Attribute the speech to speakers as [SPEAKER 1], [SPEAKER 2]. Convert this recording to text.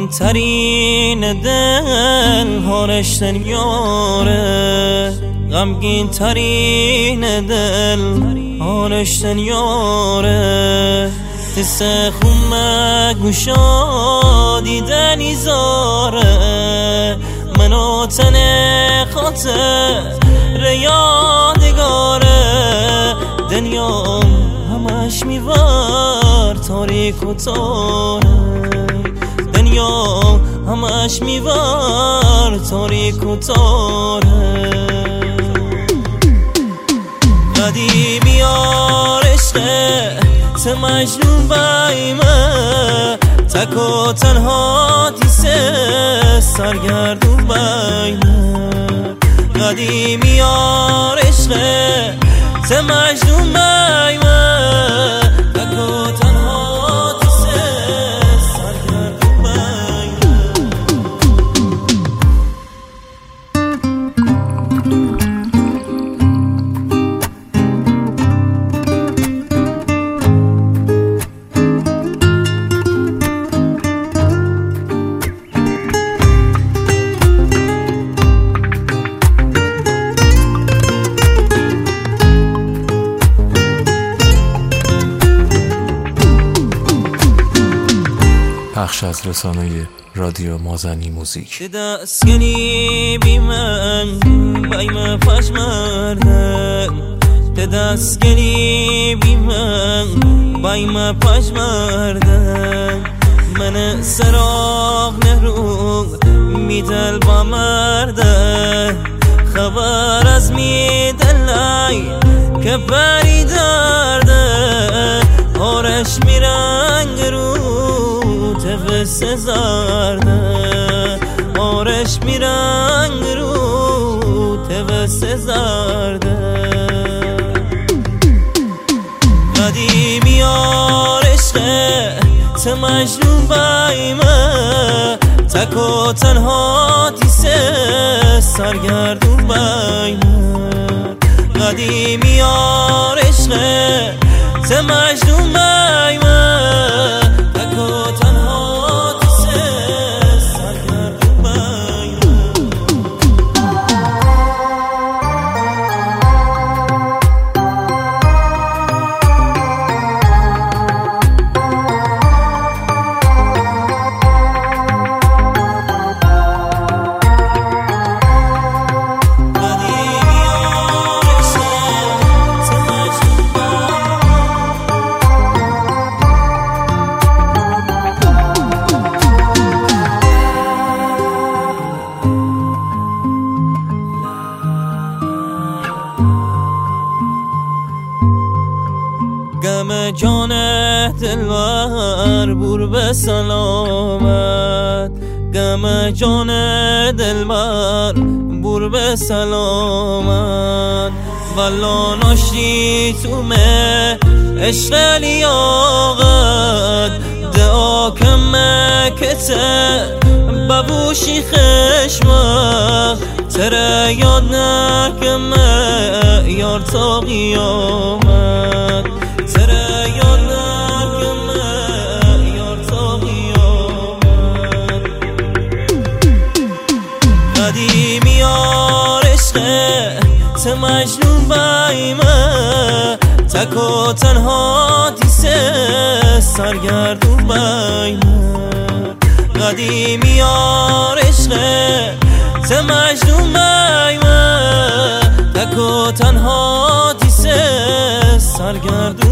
[SPEAKER 1] ترین دل هارشتن یاره، غمگین ترین دل هارشتن یاره. تس خومه گوشا دیدنی زاره، منو تن خاطر یادگاره. دنیا همش میوار تاریک و تاره، دنیا همش میوار تاریک و تاره. قدیمی یار عشقه ته مجنون بایمه، تک و تنها تیسه سرگردون بایمه. قدیمی یار عشقه ته مجنون بایمه، تک و تنها تیسه سرگردون بایمه.
[SPEAKER 2] بخش از رسانه رادیو مازنی موزیک.
[SPEAKER 1] دستگلی بی من بایم پشمردن، دستگلی بی من بایم پشمردن. من سراغ نرو میدل با مرده، خبر از میدلای که بری درده. آرش میرنگ رو تفس زرده، آرش میرنگ رو تفس زرده. قدیمی یار عشقه ته مجنون بایمه، تک و تنها تیسه سرگردون بایمه. قدیمی یار عشقه ته مجنون بایمه، تک و تنها تیسه سرگردون بایمه. گم جان دلبر بور به سلامت، گم جان دلبر بور به سلامت. والا ناشتی تو مه عشق لیاقت، دعا کمه کته ببوشی خشمه. تره یاد نکمه یار تا قیامت، تره یاد نکمه یار تا قیامت. قدیمی یار عشقه ته مجنون بایمه، تک و تنها تیسه سرگردون بایمه. قدیمی یار عشقه ته مجنون بایمه، تک و تنها تیسه سرگردون